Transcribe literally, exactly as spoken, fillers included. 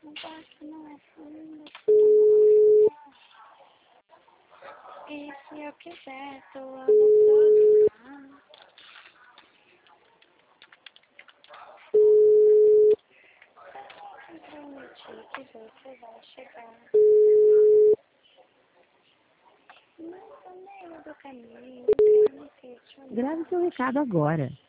O barco não é fundo, e se eu quiser, tô ano todo lá. Prometi que você vai chegar no meio do caminho, quero me questionar. Grave seu recado agora.